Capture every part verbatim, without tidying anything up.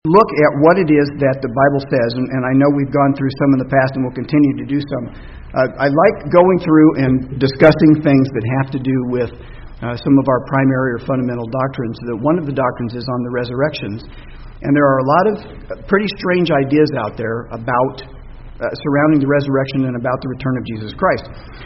Look at what it is that the Bible says, and, and I know we've gone through some in the past and will continue to do some. Uh, I like going through and discussing things that have to do with uh, some of our primary or fundamental doctrines. That one of the doctrines is on the resurrections, and there are a lot of pretty strange ideas out there about uh, surrounding the resurrection and about the return of Jesus Christ.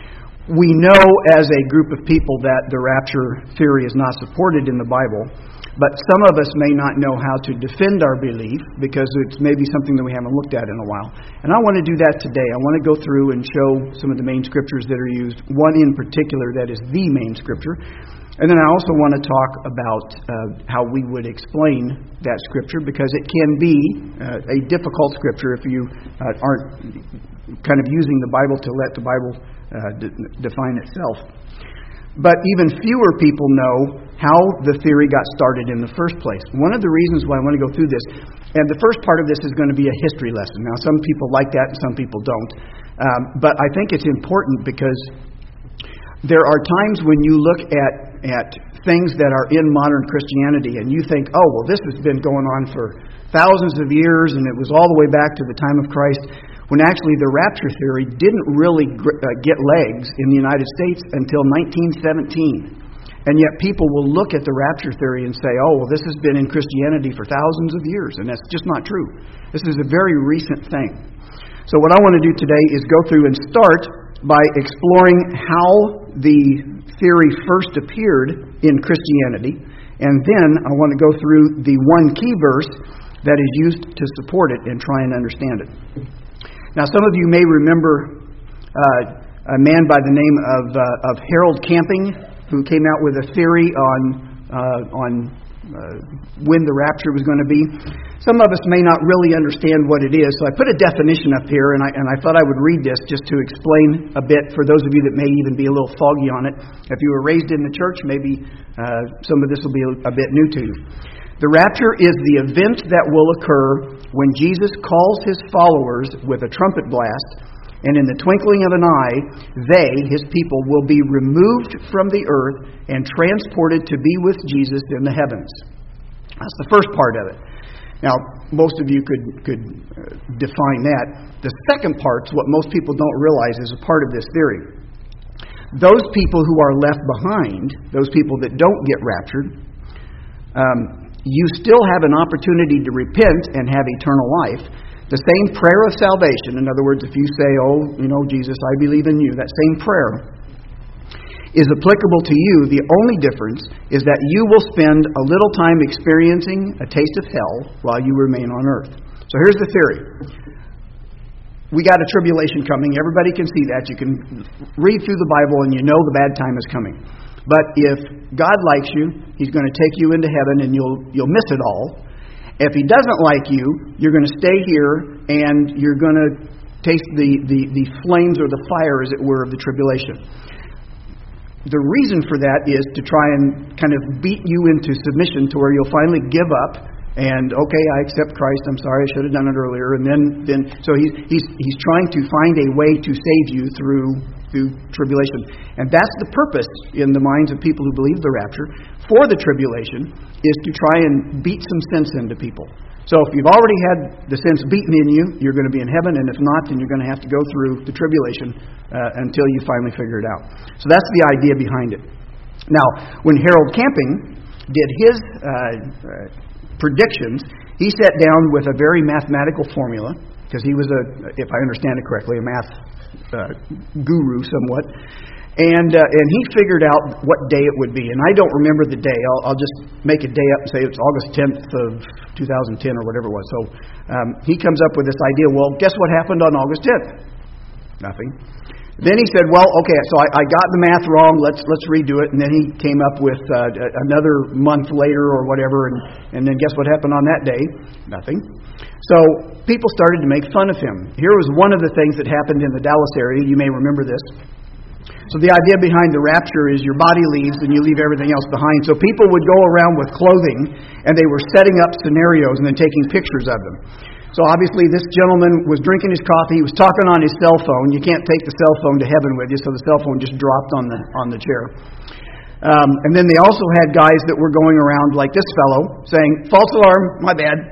We know as a group of people that the rapture theory is not supported in the Bible. But some of us may not know how to defend our belief because it's maybe something that we haven't looked at in a while. And I want to do that today. I want to go through and show some of the main scriptures that are used, one in particular that is the main scripture. And then I also want to talk about uh, how we would explain that scripture, because it can be uh, a difficult scripture if you uh, aren't kind of using the Bible to let the Bible uh, de- define itself. But even fewer people know how the theory got started in the first place. One of the reasons why I want to go through this, and the first part of this is going to be a history lesson. Now, some people like that and some people don't. Um, but I think it's important because there are times when you look at, at things that are in modern Christianity and you think, oh, well, this has been going on for thousands of years and it was all the way back to the time of Christ, when actually the rapture theory didn't really uh, get legs in the United States until nineteen seventeen. And yet people will look at the rapture theory and say, oh, well, this has been in Christianity for thousands of years, and that's just not true. This is a very recent thing. So what I want to do today is go through and start by exploring how the theory first appeared in Christianity, and then I want to go through the one key verse that is used to support it and try and understand it. Now, some of you may remember uh, a man by the name of uh, of Harold Camping, who came out with a theory on uh, on uh, when the rapture was going to be. Some of us may not really understand what it is, so I put a definition up here, and I and I thought I would read this just to explain a bit for those of you that may even be a little foggy on it. If you were raised in the church, maybe uh, some of this will be a, a bit new to you. The rapture is the event that will occur when Jesus calls his followers with a trumpet blast, and in the twinkling of an eye, they, his people, will be removed from the earth and transported to be with Jesus in the heavens. That's the first part of it. Now, most of you could, could uh, define that. The second part, what most people don't realize, is a part of this theory. Those people who are left behind, those people that don't get raptured, um, you still have an opportunity to repent and have eternal life. The same prayer of salvation, in other words, if you say, oh, you know, Jesus, I believe in you, that same prayer is applicable to you. The only difference is that you will spend a little time experiencing a taste of hell while you remain on earth. So here's the theory. We got a tribulation coming. Everybody can see that. You can read through the Bible and you know the bad time is coming. But if God likes you, He's going to take you into heaven and you'll you'll miss it all. If He doesn't like you, you're going to stay here and you're going to taste the, the, the flames or the fire, as it were, of the tribulation. The reason for that is to try and kind of beat you into submission to where you'll finally give up and, okay, I accept Christ, I'm sorry, I should have done it earlier. And then, then so he's, he's, he's trying to find a way to save you through through tribulation. And that's the purpose in the minds of people who believe the rapture for the tribulation, is to try and beat some sense into people. So if you've already had the sense beaten in you, you're going to be in heaven, and if not, then you're going to have to go through the tribulation uh, until you finally figure it out. So that's the idea behind it. Now, when Harold Camping did his uh, uh, predictions, he sat down with a very mathematical formula, because he was, a, if I understand it correctly, a math uh, guru somewhat. And uh, and he figured out what day it would be. And I don't remember the day. I'll, I'll just make a day up and say it's August tenth of two thousand ten or whatever it was. So um, he comes up with this idea. Well, guess what happened on August tenth? Nothing. Then he said, well, okay, so I, I got the math wrong. Let's let's redo it. And then he came up with uh, another month later or whatever. And, and then guess what happened on that day? Nothing. So people started to make fun of him. Here was one of the things that happened in the Dallas area. You may remember this. So the idea behind the rapture is your body leaves and you leave everything else behind. So people would go around with clothing and they were setting up scenarios and then taking pictures of them. So obviously this gentleman was drinking his coffee. He was talking on his cell phone. You can't take the cell phone to heaven with you, so the cell phone just dropped on the on the chair. Um, and then they also had guys that were going around like this fellow saying, false alarm, my bad.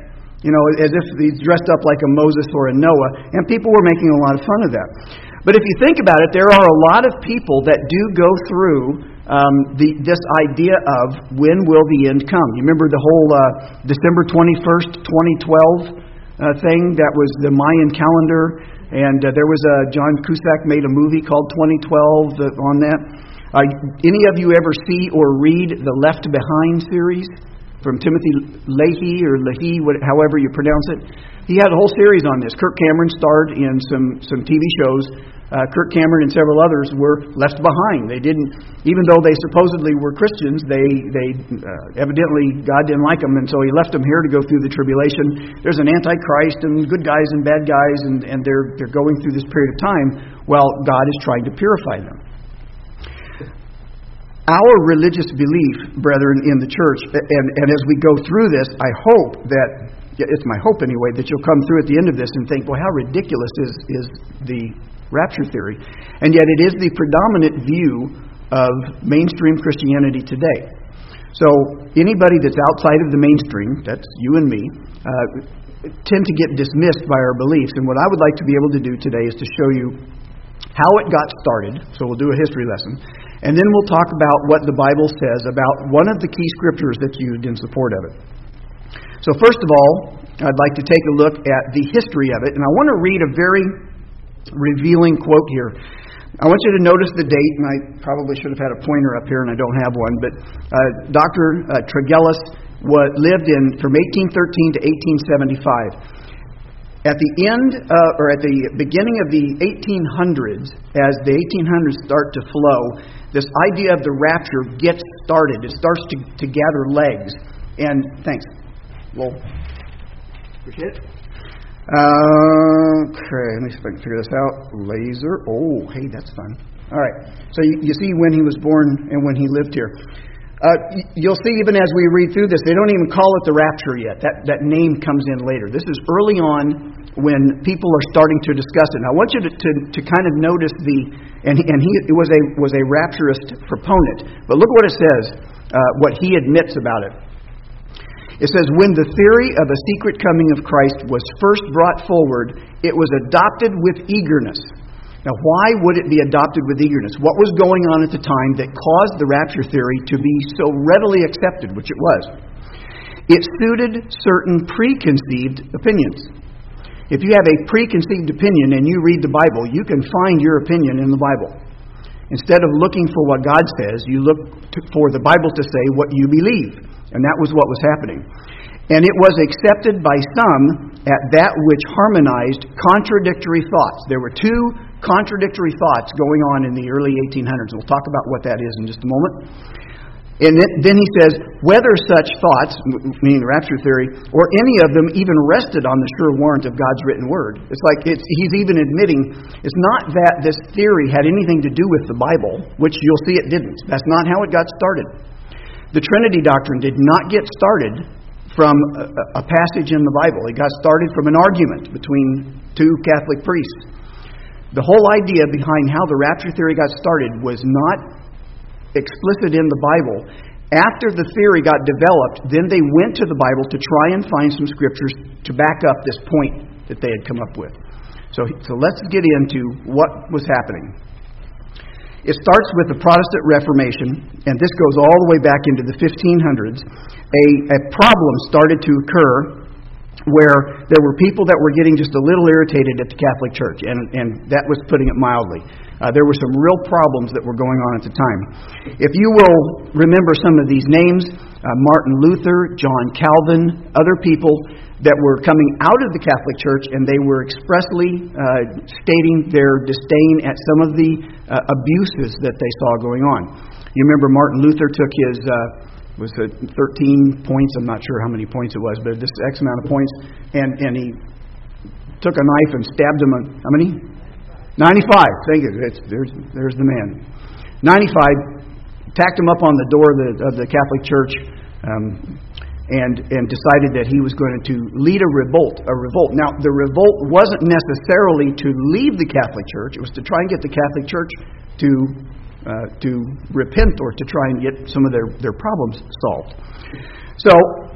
You know, as if he's dressed up like a Moses or a Noah, and people were making a lot of fun of that. But if you think about it, there are a lot of people that do go through um, the, this idea of when will the end come. You remember the whole uh, December twenty-first, twenty twelve uh, thing? That was the Mayan calendar, and uh, there was a, John Cusack made a movie called twenty twelve uh, on that. Uh, any of you ever see or read the Left Behind series from Timothy Leahy or Leahy, however you pronounce it? He had a whole series on this. Kirk Cameron starred in some, some T V shows. Uh, Kirk Cameron and several others were left behind. They didn't, even though they supposedly were Christians, they they uh, evidently God didn't like them, and so He left them here to go through the tribulation. There's an antichrist and good guys and bad guys, and, and they're they're going through this period of time while God is trying to purify them. Our religious belief, brethren, in the church, and, and as we go through this, I hope that, it's my hope anyway, that you'll come through at the end of this and think, well, how ridiculous is, is the rapture theory? And yet it is the predominant view of mainstream Christianity today. So anybody that's outside of the mainstream, that's you and me, uh, tend to get dismissed by our beliefs. And what I would like to be able to do today is to show you how it got started. So we'll do a history lesson. And then we'll talk about what the Bible says about one of the key scriptures that's used in support of it. So first of all, I'd like to take a look at the history of it. And I want to read a very revealing quote here. I want you to notice the date, and I probably should have had a pointer up here, and I don't have one. But uh, Doctor Uh, Tregelles was, lived in from eighteen thirteen to eighteen seventy-five. At the end, uh, or at the beginning of the eighteen hundreds, as the eighteen hundreds start to flow, this idea of the rapture gets started. It starts to, to gather legs. And, thanks. Well, appreciate it. Uh, okay, let me see if I can figure this out. Laser. Oh, hey, that's fun. All right. So you, you see when he was born and when he lived here. Uh, you'll see even as we read through this, they don't even call it the rapture yet. That that name comes in later. This is early on when people are starting to discuss it. Now, I want you to, to, to kind of notice the, and he, and he was a was a rapturist proponent. But look what it says, uh, what he admits about it. It says, when the theory of a secret coming of Christ was first brought forward, it was adopted with eagerness. Now, why would it be adopted with eagerness? What was going on at the time that caused the rapture theory to be so readily accepted, which it was? It suited certain preconceived opinions. If you have a preconceived opinion and you read the Bible, you can find your opinion in the Bible. Instead of looking for what God says, you look to, for the Bible to say what you believe. And that was what was happening. And it was accepted by some at that which harmonized contradictory thoughts. There were two contradictory thoughts going on in the early eighteen hundreds. We'll talk about what that is in just a moment. And then he says, whether such thoughts, meaning rapture theory, or any of them even rested on the sure warrant of God's written word. It's like it's, he's even admitting it's not that this theory had anything to do with the Bible, which you'll see it didn't. That's not how it got started. The Trinity doctrine did not get started from a, a passage in the Bible. It got started from an argument between two Catholic priests. The whole idea behind how the rapture theory got started was not explicit in the Bible. After the theory got developed, then they went to the Bible to try and find some scriptures to back up this point that they had come up with. So, so let's get into what was happening. It starts with the Protestant Reformation, and this goes all the way back into the fifteen hundreds. A, a problem started to occur where there were people that were getting just a little irritated at the Catholic Church, and, and that was putting it mildly. Uh, there were some real problems that were going on at the time. If you will remember some of these names, uh, Martin Luther, John Calvin, other people that were coming out of the Catholic Church, and they were expressly uh, stating their disdain at some of the uh, abuses that they saw going on. You remember Martin Luther took his... Uh, was it thirteen points? I'm not sure how many points it was, but this X amount of points. And, and he took a knife and stabbed him. On, how many? ninety-five. Thank you. It's, there's, there's the man. ninety-five. Tacked him up on the door of the, of the Catholic Church um, and, and decided that he was going to lead a revolt. A revolt. Now, the revolt wasn't necessarily to leave the Catholic Church. It was to try and get the Catholic Church to... Uh, to repent or to try and get some of their, their problems solved. So,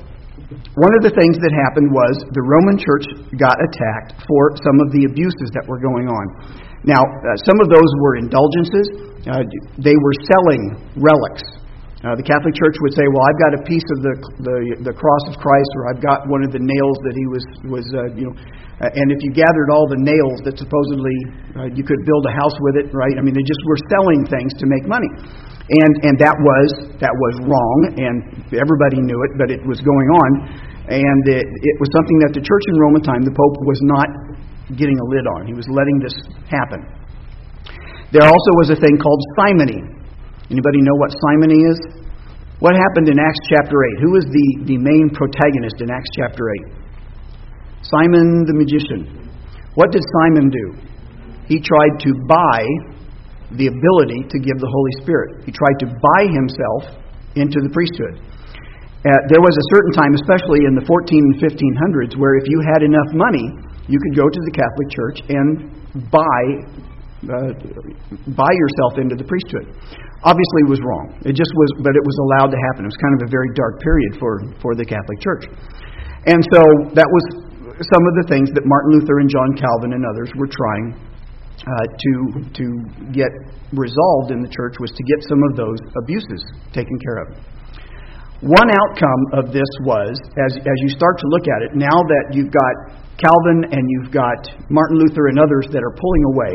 one of the things that happened was the Roman Church got attacked for some of the abuses that were going on. Now, uh, some of those were indulgences. Uh, they were selling relics. Uh, the Catholic Church would say, well, I've got a piece of the the, the cross of Christ, or I've got one of the nails that he was, was uh, you know, uh, and if you gathered all the nails that supposedly uh, you could build a house with it, right? I mean, they just were selling things to make money. And and that was that was wrong, and everybody knew it, but it was going on. And it, it was something that the church in Roman time, the Pope, was not getting a lid on. He was letting this happen. There also was a thing called simony. Anybody know what simony is? What happened in Acts chapter eight? Who was the, the main protagonist in Acts chapter eight? Simon the magician. What did Simon do? He tried to buy the ability to give the Holy Spirit. He tried to buy himself into the priesthood. Uh, there was a certain time, especially in the fourteen and fifteen hundreds, where if you had enough money, you could go to the Catholic Church and buy uh, buy yourself into the priesthood. Obviously, it was wrong. It just was, but it was allowed to happen. It was kind of a very dark period for, for the Catholic Church. And so that was some of the things that Martin Luther and John Calvin and others were trying Uh, to to get resolved in the church, was to get some of those abuses taken care of. One outcome of this was, as as you start to look at it, now that you've got Calvin and you've got Martin Luther and others that are pulling away,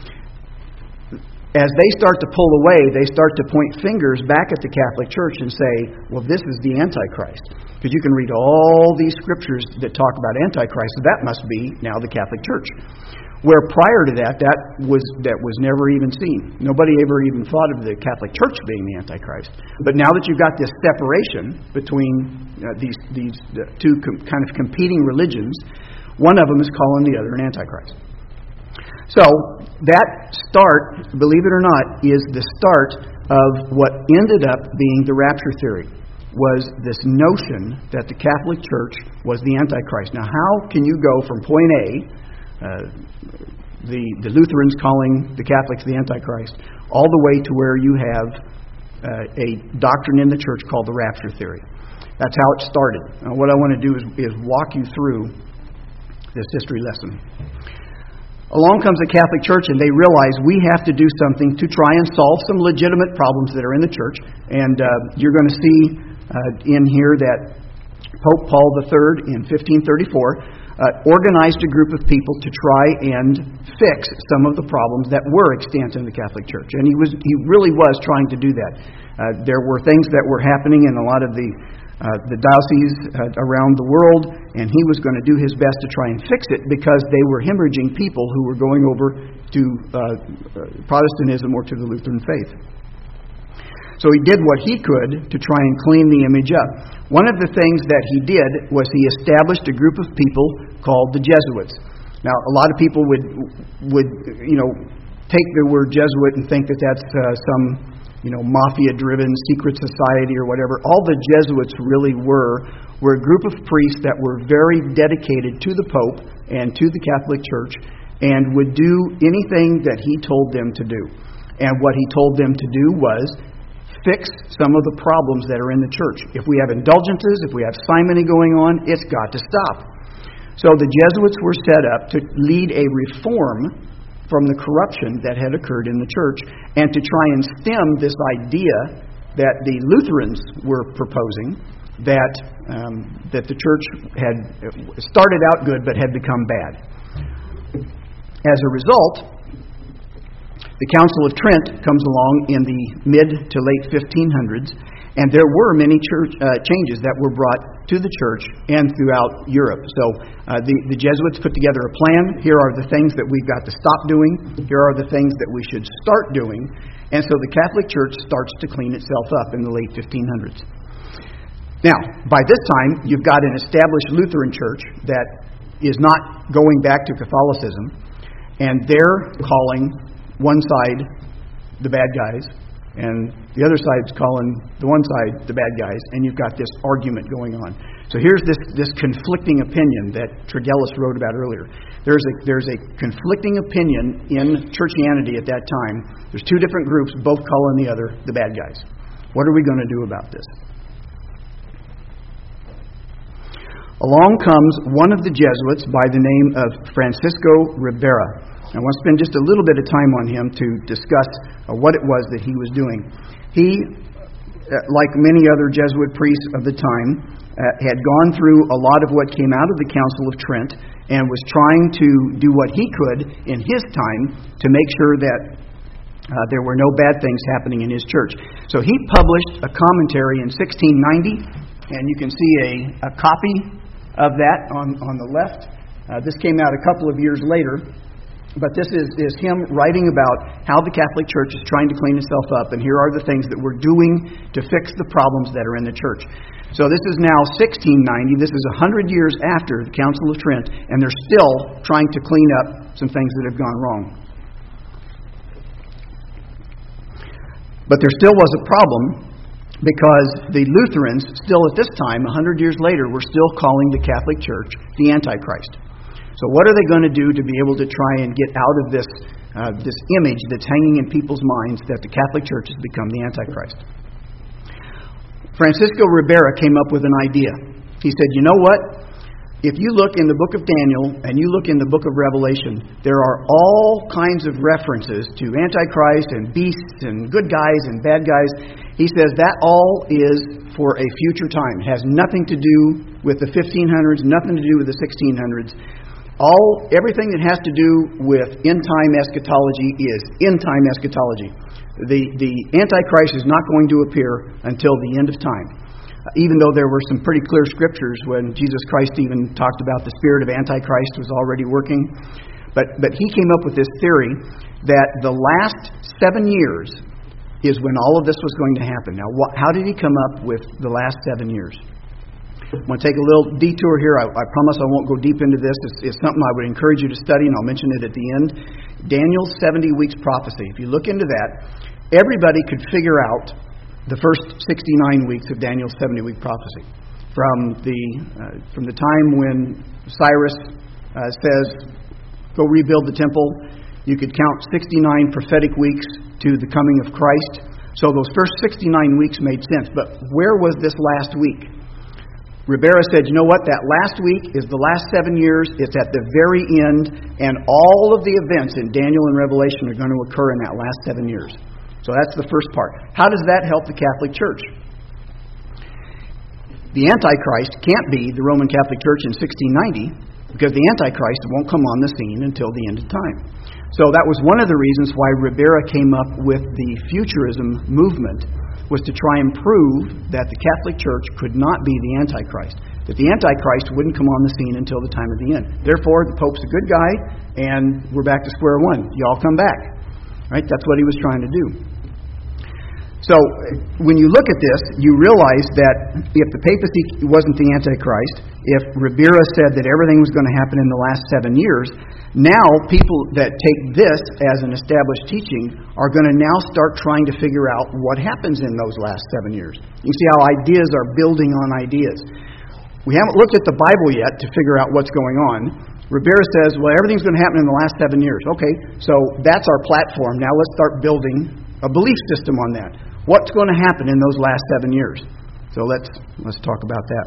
as they start to pull away, they start to point fingers back at the Catholic Church and say, well, this is the Antichrist. Because you can read all these scriptures that talk about Antichrist, so that must be now the Catholic Church. Where prior to that, that was that was never even seen. Nobody ever even thought of the Catholic Church being the Antichrist. But now that you've got this separation between uh, these these uh, two com- kind of competing religions, one of them is calling the other an Antichrist. So that start, believe it or not, is the start of what ended up being the rapture theory. Was this notion that the Catholic Church was the Antichrist. Now, how can you go from point A, Uh, the, the Lutherans calling the Catholics the Antichrist, all the way to where you have uh, a doctrine in the church called the rapture theory? That's how it started. Now, what I want to do is, is walk you through this history lesson. Along comes the Catholic Church, and they realize we have to do something to try and solve some legitimate problems that are in the church. And uh, you're going to see uh, in here that Pope Paul the Third in fifteen thirty-four Uh, organized a group of people to try and fix some of the problems that were extant in the Catholic Church. And he was he really was trying to do that. Uh, there were things that were happening in a lot of the uh, the dioceses uh, around the world, and he was going to do his best to try and fix it because they were hemorrhaging people who were going over to uh, Protestantism or to the Lutheran faith. So he did what he could to try and clean the image up. One of the things that he did was he established a group of people called the Jesuits. Now, a lot of people would, would you know, take the word Jesuit and think that that's uh, some, you know, mafia-driven secret society or whatever. All the Jesuits really were were a group of priests that were very dedicated to the Pope and to the Catholic Church and would do anything that he told them to do. And what he told them to do was fix some of the problems that are in the church. If we have indulgences, if we have simony going on, it's got to stop. So the Jesuits were set up to lead a reform from the corruption that had occurred in the church and to try and stem this idea that the Lutherans were proposing, that um, that the church had started out good but had become bad. As a result, the Council of Trent comes along in the mid to late fifteen hundreds, and there were many church uh, changes that were brought to the church and throughout Europe. So uh, the, the Jesuits put together a plan. Here are the things that we've got to stop doing. Here are the things that we should start doing. And so the Catholic Church starts to clean itself up in the late fifteen hundreds. Now, by this time, you've got an established Lutheran church that is not going back to Catholicism, and they're calling one side the bad guys, and the other side's calling the one side the bad guys, and you've got this argument going on. So here's this, this conflicting opinion that Tregelles wrote about earlier. There's a, there's a conflicting opinion in churchianity at that time. There's two different groups, both calling the other the bad guys. What are we going to do about this? Along comes one of the Jesuits by the name of Francisco Ribera. I want to spend just a little bit of time on him to discuss uh, what it was that he was doing. He, uh, like many other Jesuit priests of the time, uh, had gone through a lot of what came out of the Council of Trent and was trying to do what he could in his time to make sure that uh, there were no bad things happening in his church. So he published a commentary in sixteen ninety, and you can see a, a copy of that on, on the left. Uh, this came out a couple of years later, but this is, is him writing about how the Catholic Church is trying to clean itself up, and here are the things that we're doing to fix the problems that are in the church. So this is now sixteen ninety, this is one hundred years after the Council of Trent, and they're still trying to clean up some things that have gone wrong. But there still was a problem, because the Lutherans, still at this time, one hundred years later, were still calling the Catholic Church the Antichrist. So what are they going to do to be able to try and get out of this uh, this image that's hanging in people's minds that the Catholic Church has become the Antichrist? Francisco Ribera came up with an idea. He said, you know what? If you look in the book of Daniel and you look in the book of Revelation, there are all kinds of references to Antichrist and beasts and good guys and bad guys. He says that all is for a future time. It has nothing to do with the fifteen hundreds, nothing to do with the sixteen hundreds. All, everything that has to do with end-time eschatology is end-time eschatology. The, the Antichrist is not going to appear until the end of time. Even though there were some pretty clear scriptures when Jesus Christ even talked about the spirit of Antichrist was already working. But, but he came up with this theory that the last seven years is when all of this was going to happen. Now, wh- how did he come up with the last seven years? I'm going to take a little detour here. I, I promise I won't go deep into this. It's, it's something I would encourage you to study, and I'll mention it at the end. Daniel's seventy weeks prophecy. If you look into that, everybody could figure out the first sixty-nine weeks of Daniel's seventy-week prophecy. From the uh, from the time when Cyrus uh, says, go rebuild the temple, you could count sixty-nine prophetic weeks to the coming of Christ. So those first sixty-nine weeks made sense. But where was this last week? Ribera said, you know what, that last week is the last seven years, it's at the very end, and all of the events in Daniel and Revelation are going to occur in that last seven years. So that's the first part. How does that help the Catholic Church? The Antichrist can't be the Roman Catholic Church in sixteen ninety, because the Antichrist won't come on the scene until the end of time. So that was one of the reasons why Ribera came up with the Futurism movement, was to try and prove that the Catholic Church could not be the Antichrist, that the Antichrist wouldn't come on the scene until the time of the end. Therefore, the Pope's a good guy, and we're back to square one. Y'all come back. Right? That's what he was trying to do. So, when you look at this, you realize that if the papacy wasn't the Antichrist, if Ribera said that everything was going to happen in the last seven years, now people that take this as an established teaching are going to now start trying to figure out what happens in those last seven years. You see how ideas are building on ideas. We haven't looked at the Bible yet to figure out what's going on. Ribera says, well, everything's going to happen in the last seven years. Okay, so that's our platform. Now let's start building a belief system on that. What's going to happen in those last seven years? So let's let's talk about that.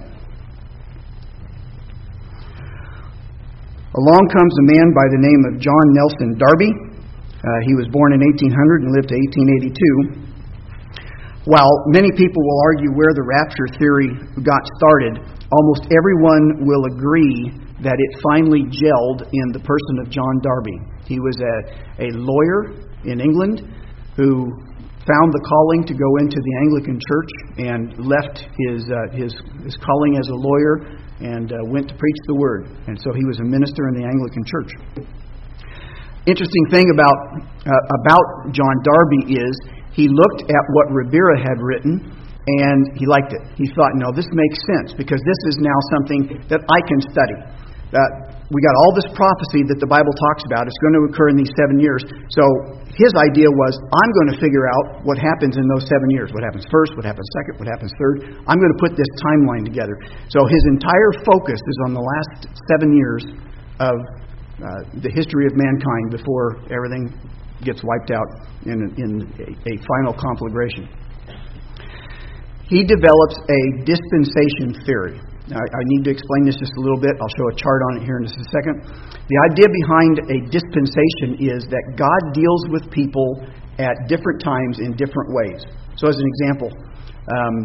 Along comes a man by the name of John Nelson Darby. Uh, he was born in eighteen hundred and lived to eighteen eighty-two. While many people will argue where the rapture theory got started, almost everyone will agree that it finally gelled in the person of John Darby. He was a, a lawyer in England who found the calling to go into the Anglican Church and left his uh, his, his calling as a lawyer and uh, went to preach the Word. And so he was a minister in the Anglican Church. Interesting thing about uh, about John Darby is he looked at what Ribera had written and he liked it. He thought, no, this makes sense because this is now something that I can study. Uh, we got all this prophecy that the Bible talks about. It's going to occur in these seven years. So his idea was, I'm going to figure out what happens in those seven years. What happens first, what happens second, what happens third. I'm going to put this timeline together. So his entire focus is on the last seven years of uh, the history of mankind before everything gets wiped out in, in a, a final conflagration. He develops a dispensation theory. I, I need to explain this just a little bit. I'll show a chart on it here in just a second. The idea behind a dispensation is that God deals with people at different times in different ways. So as an example, um,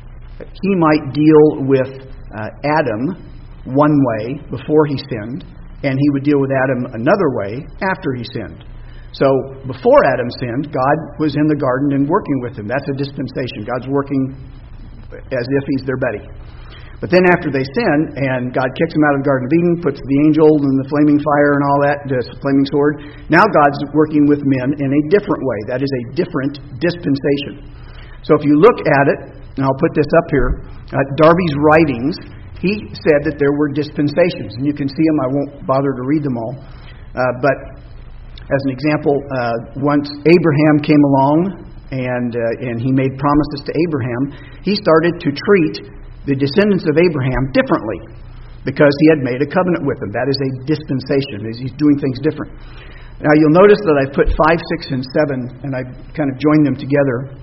He might deal with uh, Adam one way before he sinned, and He would deal with Adam another way after he sinned. So before Adam sinned, God was in the garden and working with him. That's a dispensation. God's working as if He's their buddy. But then after they sin, and God kicks them out of the Garden of Eden, puts the angel and the flaming fire and all that, the flaming sword, now God's working with men in a different way. That is a different dispensation. So if you look at it, and I'll put this up here, uh, Darby's writings, he said that there were dispensations. And you can see them. I won't bother to read them all. Uh, but as an example, uh, once Abraham came along and, uh, and he made promises to Abraham, he started to treat the descendants of Abraham differently because he had made a covenant with them. That is a dispensation. He's doing things different. Now you'll notice that I've put five, six, and seven, and I've kind of joined them together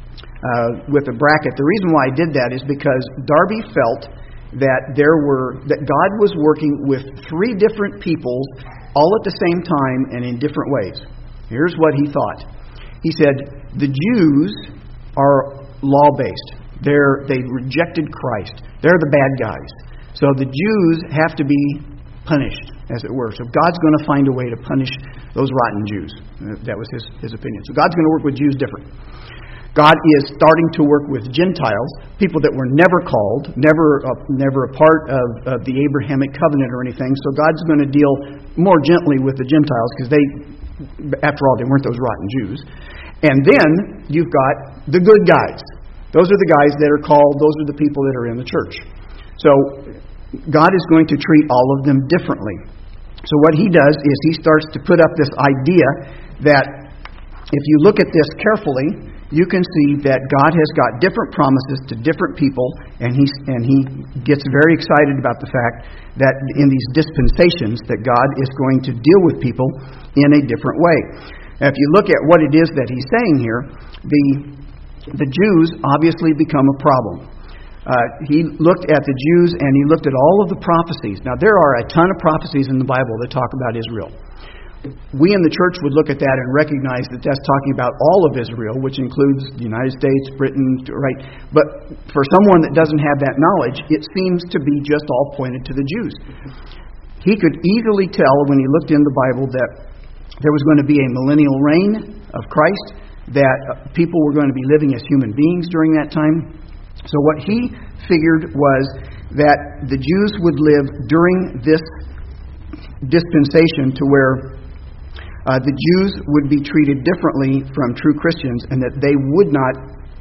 uh, with a bracket. The reason why I did that is because Darby felt that there were that God was working with three different peoples all at the same time and in different ways. Here's what he thought. He said, the Jews are law-based. They're, they rejected Christ. They're the bad guys. So the Jews have to be punished, as it were. So God's going to find a way to punish those rotten Jews. That was his, his opinion. So God's going to work with Jews different. God is starting to work with Gentiles, people that were never called, never uh, never a part of, of the Abrahamic covenant or anything. So God's going to deal more gently with the Gentiles because they, after all, they weren't those rotten Jews. And then you've got the good guys. Those are the guys that are called, those are the people that are in the church. So God is going to treat all of them differently. So what He does is He starts to put up this idea that if you look at this carefully, you can see that God has got different promises to different people, and He and He gets very excited about the fact that in these dispensations that God is going to deal with people in a different way. Now, if you look at what it is that He's saying here, the The Jews obviously become a problem. Uh, he looked at the Jews and he looked at all of the prophecies. Now, there are a ton of prophecies in the Bible that talk about Israel. We in the church would look at that and recognize that that's talking about all of Israel, which includes the United States, Britain, right? But for someone that doesn't have that knowledge, it seems to be just all pointed to the Jews. He could easily tell when he looked in the Bible that there was going to be a millennial reign of Christ, that people were going to be living as human beings during that time. So what he figured was that the Jews would live during this dispensation to where uh, the Jews would be treated differently from true Christians and that they would not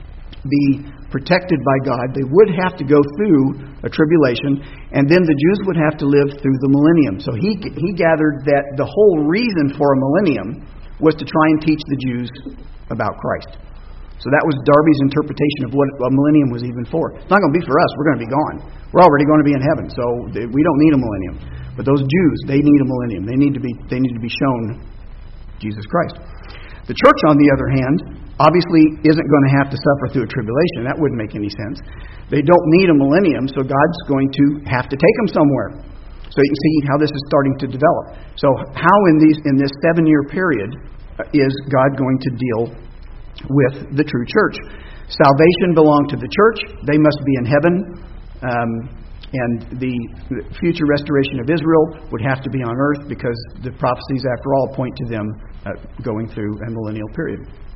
be protected by God. They would have to go through a tribulation, and then the Jews would have to live through the millennium. So he he gathered that the whole reason for a millennium was to try and teach the Jews about Christ. So that was Darby's interpretation of what a millennium was even for. It's not going to be for us. We're going to be gone. We're already going to be in heaven, so we don't need a millennium. But those Jews, they need a millennium. They need to be they need to be shown Jesus Christ. The church, on the other hand, obviously isn't going to have to suffer through a tribulation. That wouldn't make any sense. They don't need a millennium, so God's going to have to take them somewhere. So you can see how this is starting to develop. So how in these in this seven-year period is God going to deal with the true church? Salvation belonged to the church. They must be in heaven. Um, and the future restoration of Israel would have to be on earth because the prophecies, after all, point to them uh, going through a millennial period.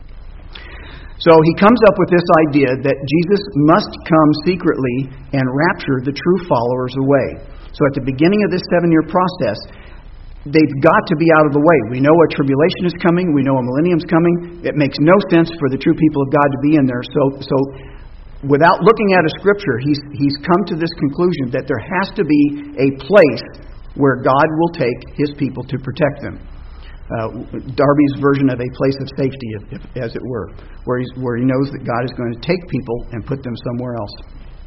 So he comes up with this idea that Jesus must come secretly and rapture the true followers away. So at the beginning of this seven-year process, they've got to be out of the way. We know a tribulation is coming. We know a millennium's coming. It makes no sense for the true people of God to be in there. So, so without looking at a scripture, he's he's come to this conclusion that there has to be a place where God will take His people to protect them. Uh, Darby's version of a place of safety, if, if, as it were, where he's, where he knows that God is going to take people and put them somewhere else.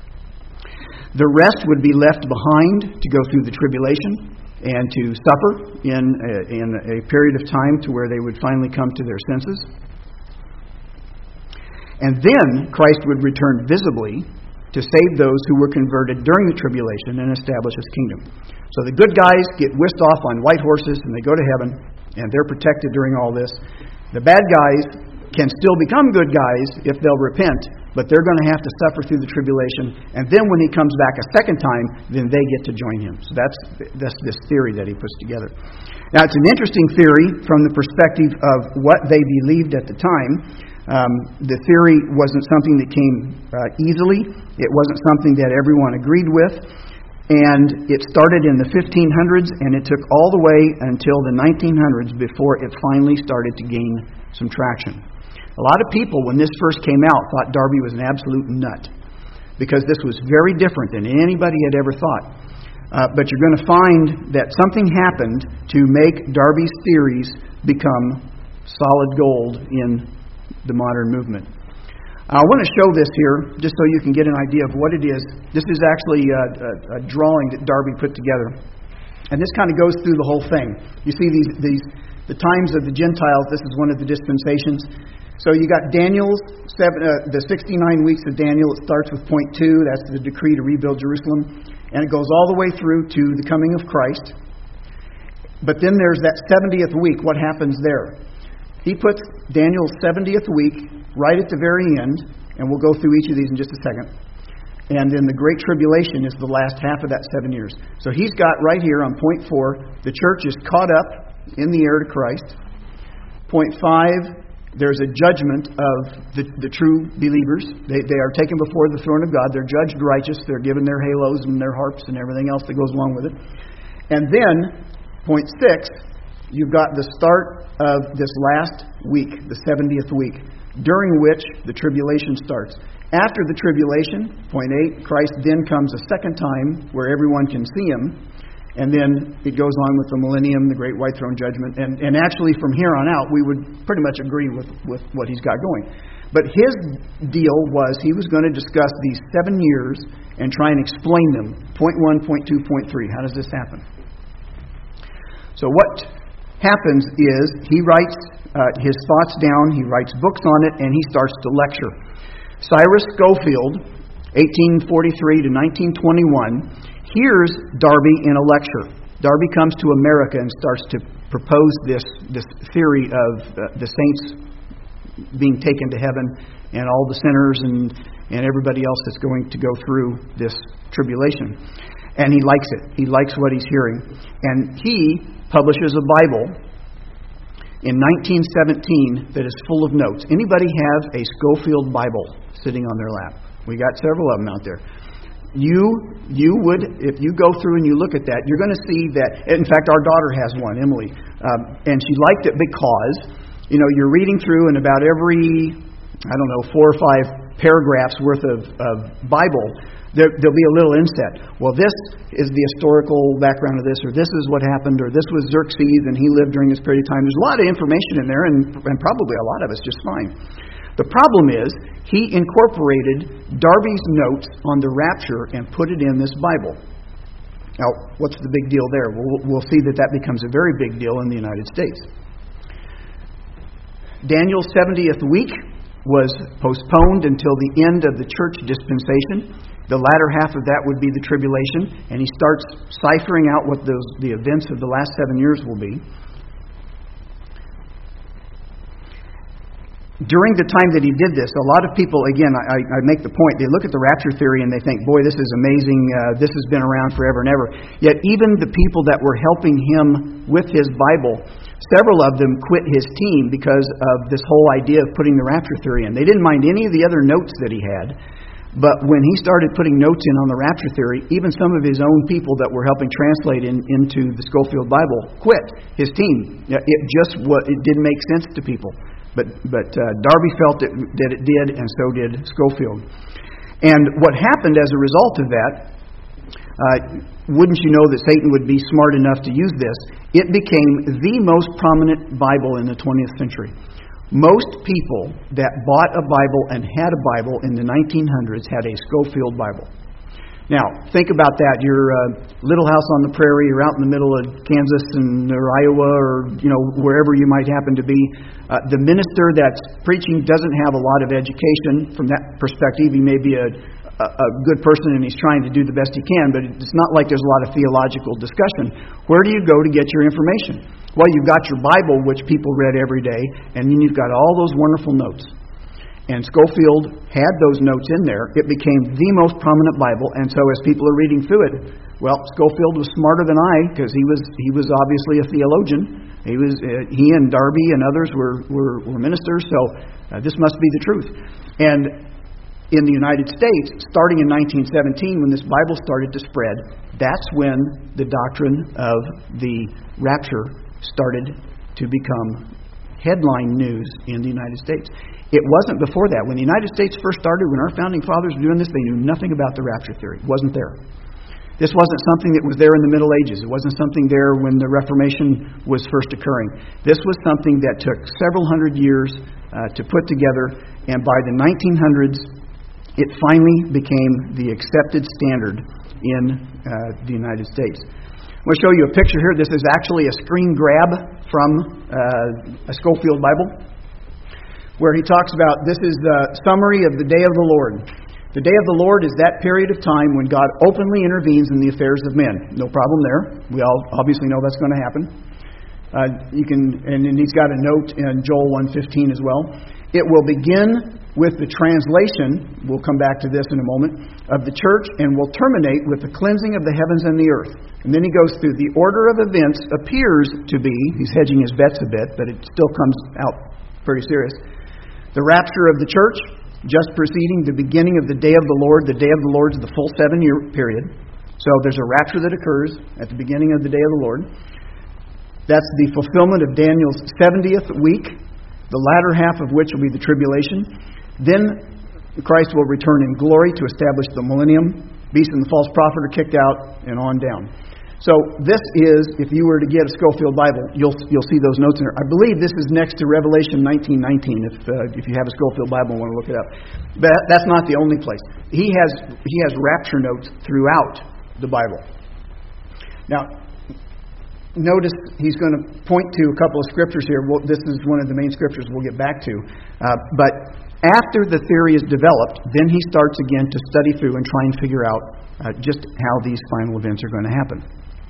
The rest would be left behind to go through the tribulation and to suffer in a, in a period of time to where they would finally come to their senses. And then Christ would return visibly to to save those who were converted during the tribulation and establish His kingdom. So the good guys get whisked off on white horses and they go to heaven, and they're protected during all this. The bad guys can still become good guys if they'll repent, but they're going to have to suffer through the tribulation, and then when He comes back a second time, then they get to join Him. So that's that's this theory that he puts together. Now, it's an interesting theory from the perspective of what they believed at the time. Um, the theory wasn't something that came uh, easily. It wasn't something that everyone agreed with. And it started in the fifteen hundreds, and it took all the way until the nineteen hundreds before it finally started to gain some traction. A lot of people, when this first came out, thought Darby was an absolute nut, because this was very different than anybody had ever thought. Uh, but you're going to find that something happened to make Darby's theories become solid gold in the modern movement. I want to show this here, just so you can get an idea of what it is. This is actually a, a, a drawing that Darby put together. And this kind of goes through the whole thing. You see these, these the times of the Gentiles. This is one of the dispensations. So you got Daniel's, seven, uh, the sixty-nine weeks of Daniel. It starts with point two. That's the decree to rebuild Jerusalem. And it goes all the way through to the coming of Christ. But then there's that seventieth week. What happens there? He puts Daniel's seventieth week right at the very end, and we'll go through each of these in just a second. And then the Great Tribulation is the last half of that seven years. So he's got right here on point four, the church is caught up in the air to Christ. Point five, there's a judgment of the, the true believers. They, they are taken before the throne of God. They're judged righteous. They're given their halos and their harps and everything else that goes along with it. And then, point six, you've got the start of this last week, the seventieth week, during which the tribulation starts. After the tribulation, point eight, Christ then comes a second time where everyone can see Him. And then it goes on with the millennium, the great white throne judgment. And, and actually from here on out, we would pretty much agree with, with what he's got going. But his deal was he was going to discuss these seven years and try and explain them. Point one, point two, point three. How does this happen? So what happens is he writes uh, his thoughts down, he writes books on it, and he starts to lecture. Cyrus Scofield, eighteen forty-three to nineteen twenty-one, hears Darby in a lecture. Darby comes to America and starts to propose this, this theory of uh, the saints being taken to heaven and all the sinners and, and everybody else that's going to go through this tribulation. And he likes it. He likes what he's hearing. And he publishes a Bible in nineteen seventeen that is full of notes. Anybody have a Scofield Bible sitting on their lap? We got several of them out there. You you would, if you go through and you look at that, you're going to see that. In fact, our daughter has one, Emily, um, and she liked it because, you know, you're reading through and about every, I don't know, four or five paragraphs worth of, of Bible, there, there'll be a little inset. Well, this is the historical background of this, or this is what happened, or this was Xerxes and he lived during this period of time. There's a lot of information in there, and, and probably a lot of it's just fine. The problem is, he incorporated Darby's notes on the rapture and put it in this Bible. Now, what's the big deal there? We'll, we'll see that that becomes a very big deal in the United States. Daniel's seventieth week was postponed until the end of the church dispensation. The latter half of that would be the tribulation, and he starts ciphering out what those, the events of the last seven years will be. During the time that he did this, a lot of people, again, I, I make the point, they look at the rapture theory and they think, boy, this is amazing, uh, this has been around forever and ever. Yet even the people that were helping him with his Bible, several of them quit his team because of this whole idea of putting the rapture theory in. They didn't mind any of the other notes that he had, but when he started putting notes in on the rapture theory, even some of his own people that were helping translate in, into the Scofield Bible quit his team. It just what it didn't make sense to people. But but uh, Darby felt it, that it did, and so did Scofield. And what happened as a result of that, uh, wouldn't you know that Satan would be smart enough to use this? It became the most prominent Bible in the twentieth century. Most people that bought a Bible and had a Bible in the nineteen hundreds had a Scofield Bible. Now, think about that. You're a little house on the prairie, you're out in the middle of Kansas and or Iowa or, you know, wherever you might happen to be. Uh, the minister that's preaching doesn't have a lot of education from that perspective. He may be a, a, a good person and he's trying to do the best he can, but it's not like there's a lot of theological discussion. Where do you go to get your information? Well, you've got your Bible, which people read every day, and then you've got all those wonderful notes. And Scofield had those notes in there. It became the most prominent Bible, and so as people are reading through it, well, Scofield was smarter than I because he was he was obviously a theologian. He was uh, he and Darby and others were were, were ministers, so uh, this must be the truth. And in the United States, starting in nineteen seventeen, when this Bible started to spread, that's when the doctrine of the rapture started to become headline news in the United States. It wasn't before that. When the United States first started, when our founding fathers were doing this, they knew nothing about the rapture theory. It wasn't there. This wasn't something that was there in the Middle Ages. It wasn't something there when the Reformation was first occurring. This was something that took several hundred years uh, to put together, and by the nineteen hundreds, it finally became the accepted standard in uh, the United States. I'm going to show you a picture here. This is actually a screen grab from uh, a Scofield Bible, where he talks about, this is the summary of the day of the Lord. The day of the Lord is that period of time when God openly intervenes in the affairs of men. No problem there. We all obviously know that's going to happen. Uh, you can, and, and he's got a note in Joel one fifteen as well. It will begin with the translation, we'll come back to this in a moment, of the church, and will terminate with the cleansing of the heavens and the earth. And then he goes through the order of events appears to be, he's hedging his bets a bit, but it still comes out pretty serious. The rapture of the church, just preceding the beginning of the day of the Lord. The day of the Lord is the full seven-year period. So there's a rapture that occurs at the beginning of the day of the Lord. That's the fulfillment of Daniel's seventieth week, the latter half of which will be the tribulation. Then Christ will return in glory to establish the millennium. Beast and the false prophet are kicked out, and on down. So this is, if you were to get a Scofield Bible, you'll you'll see those notes in there. I believe this is next to Revelation nineteen nineteen. If uh, if you have a Scofield Bible and want to look it up, but that's not the only place. He has he has rapture notes throughout the Bible. Now, notice he's going to point to a couple of scriptures here. Well, this is one of the main scriptures we'll get back to. Uh, but after the theory is developed, then he starts again to study through and try and figure out uh, just how these final events are going to happen.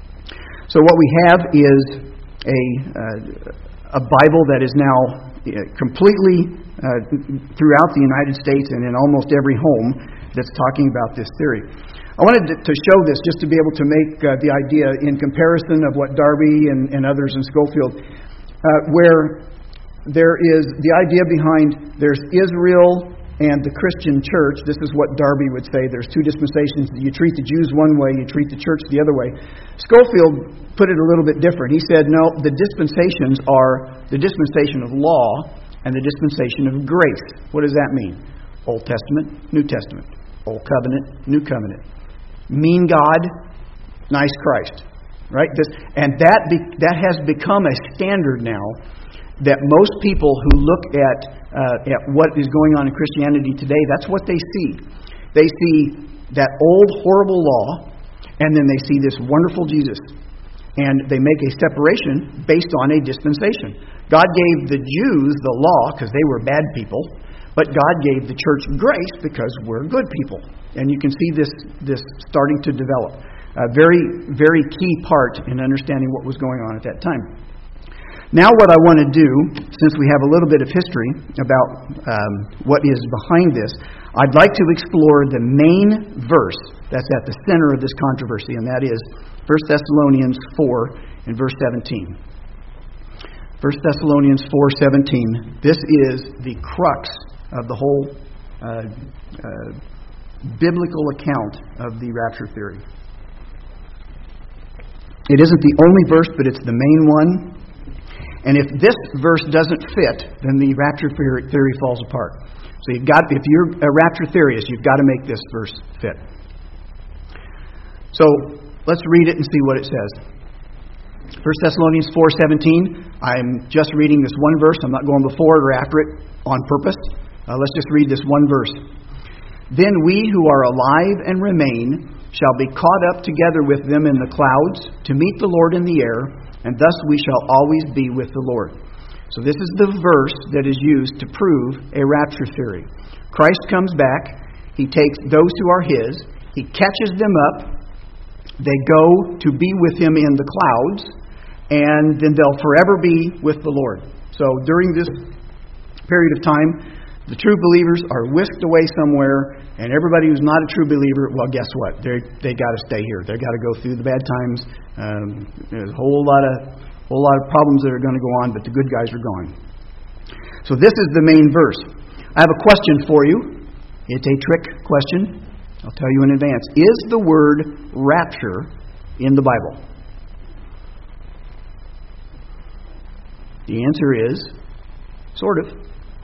So what we have is a uh, a Bible that is now completely uh, throughout the United States and in almost every home that's talking about this theory. I wanted to show this just to be able to make uh, the idea in comparison of what Darby and, and others in Scofield, uh, where there is the idea behind there's Israel and the Christian church. This is what Darby would say. There's two dispensations. You treat the Jews one way, you treat the church the other way. Scofield put it a little bit different. He said, no, the dispensations are the dispensation of law and the dispensation of grace. What does that mean? Old Testament, New Testament. Old Covenant, New Covenant. Mean God, nice Christ. Right? This, and that be, that has become a standard now that most people who look at uh, at what is going on in Christianity today, that's what they see. They see that old horrible law, and then they see this wonderful Jesus. And they make a separation based on a dispensation. God gave the Jews the law because they were bad people, but God gave the church grace because we're good people. And you can see this, this starting to develop. A very, very key part in understanding what was going on at that time. Now what I want to do, since we have a little bit of history about um, what is behind this, I'd like to explore the main verse that's at the center of this controversy, and that is First Thessalonians four and verse seventeen. First Thessalonians four seventeen. This is the crux of the whole uh, uh, biblical account of the rapture theory. It isn't the only verse, but it's the main one. And if this verse doesn't fit, then the rapture theory falls apart. So you've got, if you're a rapture theorist, you've got to make this verse fit. So let's read it and see what it says. First Thessalonians four seventeen. I'm just reading this one verse. I'm not going before it or after it on purpose. Uh, let's just read this one verse. Then we who are alive and remain shall be caught up together with them in the clouds to meet the Lord in the air, and thus we shall always be with the Lord. So this is the verse that is used to prove a rapture theory. Christ comes back. He takes those who are His, He catches them up, they go to be with Him in the clouds, and then they'll forever be with the Lord. So during this period of time, the true believers are whisked away somewhere, and everybody who's not a true believer, well, guess what? They they got to stay here. They got to go through the bad times. Um, there's a whole lot of whole lot of problems that are going to go on, but the good guys are gone. So this is the main verse. I have a question for you. It's a trick question. I'll tell you in advance. Is the word rapture in the Bible? The answer is sort of.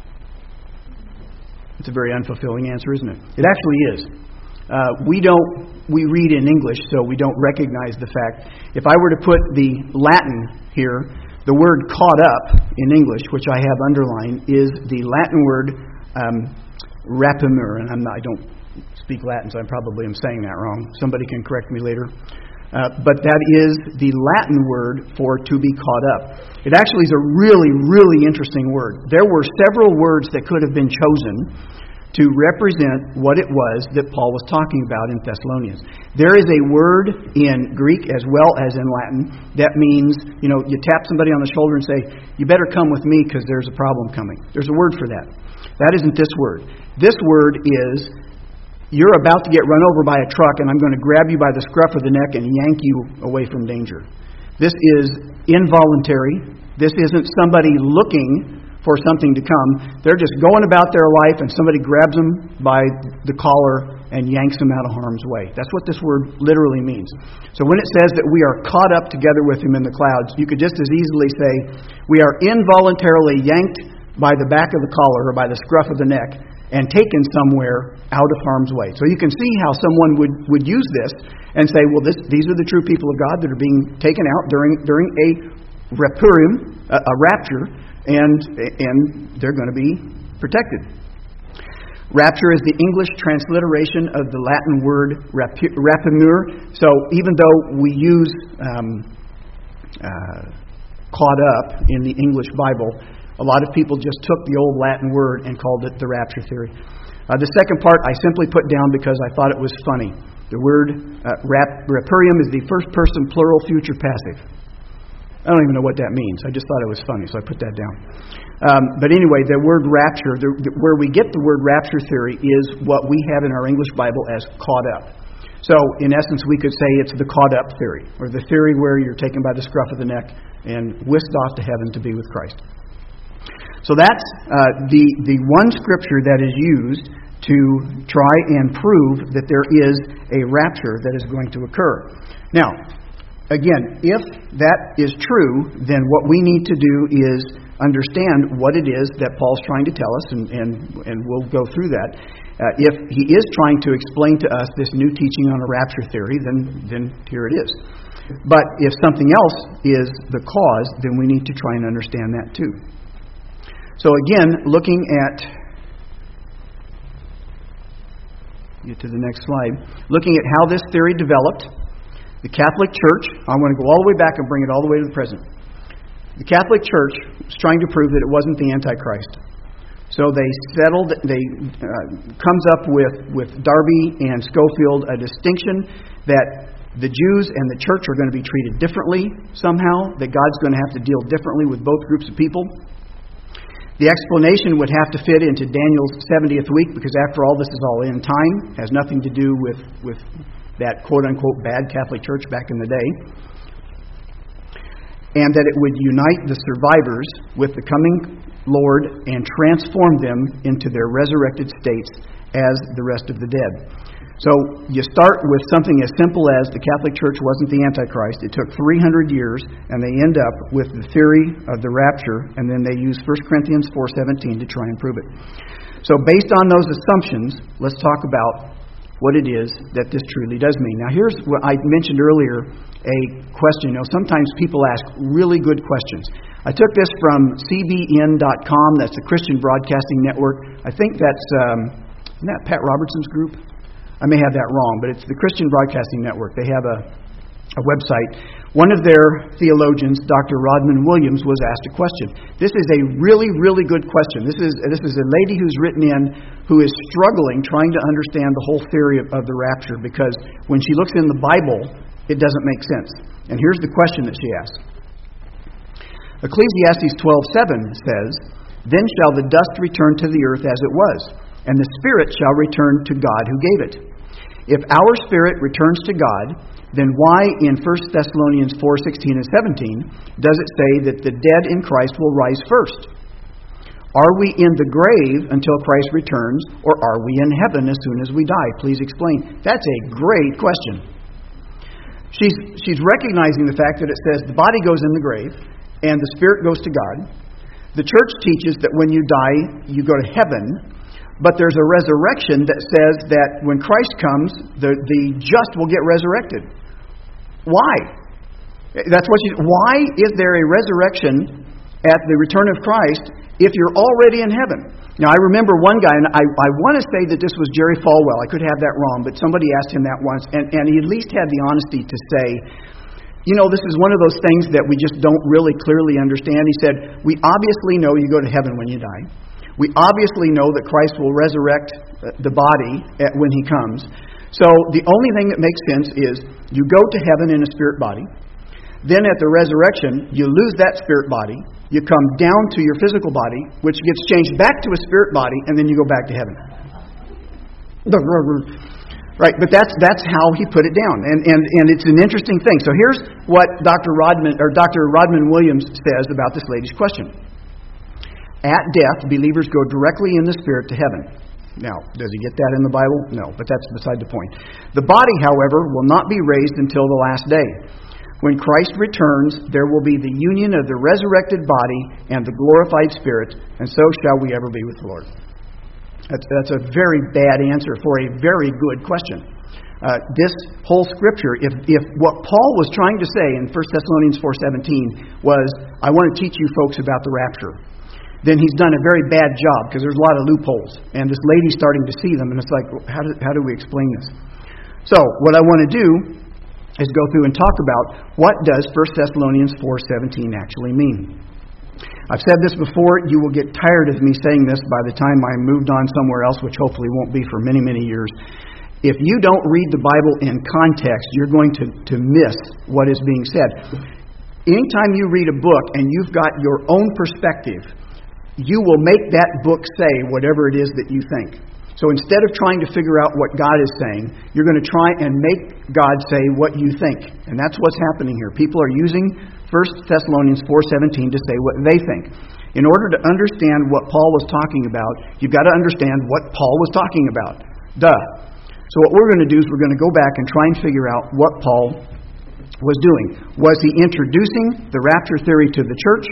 It's a very unfulfilling answer, isn't it? It actually is. Uh, we don't, we read in English, so we don't recognize the fact. If I were to put the Latin here, the word caught up in English, which I have underlined, is the Latin word um, rapimur. And I'm not, I don't speak Latin, so I probably am saying that wrong. Somebody can correct me later. Uh, but that is the Latin word for to be caught up. It actually is a really, really interesting word. There were several words that could have been chosen to represent what it was that Paul was talking about in Thessalonians. There is a word in Greek as well as in Latin that means, you know, you tap somebody on the shoulder and say, you better come with me because there's a problem coming. There's a word for that. That isn't this word. This word is, you're about to get run over by a truck and I'm going to grab you by the scruff of the neck and yank you away from danger. This is involuntary. This isn't somebody looking for something to come. They're just going about their life and somebody grabs them by the collar and yanks them out of harm's way. That's what this word literally means. So when it says that we are caught up together with Him in the clouds, you could just as easily say we are involuntarily yanked by the back of the collar or by the scruff of the neck and taken somewhere out of harm's way. So you can see how someone would, would use this and say, well, this, these are the true people of God that are being taken out during during a rapurium, a, a rapture, and and they're going to be protected. Rapture is the English transliteration of the Latin word rapimur. So even though we use um, uh, caught up in the English Bible, a lot of people just took the old Latin word and called it the rapture theory. Uh, the second part I simply put down because I thought it was funny. The word uh, rap, rapurium is the first person plural future passive. I don't even know what that means. I just thought it was funny, so I put that down. Um, but anyway, the word rapture, the, the, where we get the word rapture theory is what we have in our English Bible as caught up. So, in essence, we could say it's the caught up theory, or the theory where you're taken by the scruff of the neck and whisked off to heaven to be with Christ. So that's uh, the, the one scripture that is used to try and prove that there is a rapture that is going to occur. Now, again, if that is true, then what we need to do is understand what it is that Paul's trying to tell us, and, and, and we'll go through that. Uh, if he is trying to explain to us this new teaching on a rapture theory, then, then here it is. But if something else is the cause, then we need to try and understand that too. So again, looking at, get to the next slide, looking at how this theory developed. The Catholic Church, I want to go all the way back and bring it all the way to the present. The Catholic Church was trying to prove that it wasn't the Antichrist. So they settled, they uh, comes up with, with Darby and Scofield a distinction that the Jews and the church are going to be treated differently somehow, that God's going to have to deal differently with both groups of people. The explanation would have to fit into Daniel's seventieth week, because after all, this is all in time, has nothing to do with, with that quote-unquote bad Catholic Church back in the day. And that it would unite the survivors with the coming Lord and transform them into their resurrected states as the rest of the dead. So you start with something as simple as the Catholic Church wasn't the Antichrist. It took three hundred years, and they end up with the theory of the rapture, and then they use First Corinthians four seventeen to try and prove it. So based on those assumptions, let's talk about what it is that this truly does mean. Now here's what I mentioned earlier, a question. You know, sometimes people ask really good questions. I took this from C B N dot com, that's the Christian Broadcasting Network. I think that's, um, isn't that Pat Robertson's group? I may have that wrong, but it's the Christian Broadcasting Network. They have a, a website One of their theologians, Doctor Rodman Williams, was asked a question. This is a really, really good question. This is this is a lady who's written in who is struggling trying to understand the whole theory of, of the rapture, because when she looks in the Bible, it doesn't make sense. And here's the question that she asks. Ecclesiastes twelve seven says, "Then shall the dust return to the earth as it was, and the spirit shall return to God who gave it. If our spirit returns to God, then why in First Thessalonians four sixteen and seventeen does it say that the dead in Christ will rise first? Are we in the grave until Christ returns, or are we in heaven as soon as we die? Please explain." That's a great question. She's, she's recognizing the fact that it says the body goes in the grave and the spirit goes to God. The church teaches that when you die, you go to heaven. But there's a resurrection that says that when Christ comes, the, the just will get resurrected. Why? That's what she, why is there a resurrection at the return of Christ if you're already in heaven? Now, I remember one guy, and I, I want to say that this was Jerry Falwell. I could have that wrong, but somebody asked him that once, and, and he at least had the honesty to say, you know, this is one of those things that we just don't really clearly understand. He said, we obviously know you go to heaven when you die. We obviously know that Christ will resurrect the body when He comes. So the only thing that makes sense is you go to heaven in a spirit body. Then at the resurrection, you lose that spirit body. You come down to your physical body, which gets changed back to a spirit body, and then you go back to heaven. Right, but that's that's how he put it down, and and and it's an interesting thing. So here's what Doctor Rodman or Doctor Rodman Williams says about this lady's question. At death, believers go directly in the spirit to heaven. Now, does he get that in the Bible? No, but that's beside the point. The body, however, will not be raised until the last day. When Christ returns, there will be the union of the resurrected body and the glorified spirit, and so shall we ever be with the Lord. That's, that's a very bad answer for a very good question. Uh, this whole Scripture, if, if what Paul was trying to say in First Thessalonians four seventeen was, I want to teach you folks about the rapture, then he's done a very bad job, because there's a lot of loopholes. And this lady's starting to see them, and it's like, how do, how do we explain this? So, what I want to do is go through and talk about what does First Thessalonians four seventeen actually mean. I've said this before, you will get tired of me saying this by the time I moved on somewhere else, which hopefully won't be for many, many years. If you don't read the Bible in context, you're going to, to miss what is being said. Anytime you read a book and you've got your own perspective, you will make that book say whatever it is that you think. So instead of trying to figure out what God is saying, you're going to try and make God say what you think. And that's what's happening here. People are using First Thessalonians four seventeen to say what they think. In order to understand what Paul was talking about, you've got to understand what Paul was talking about. Duh. So what we're going to do is we're going to go back and try and figure out what Paul was doing. Was he introducing the rapture theory to the church?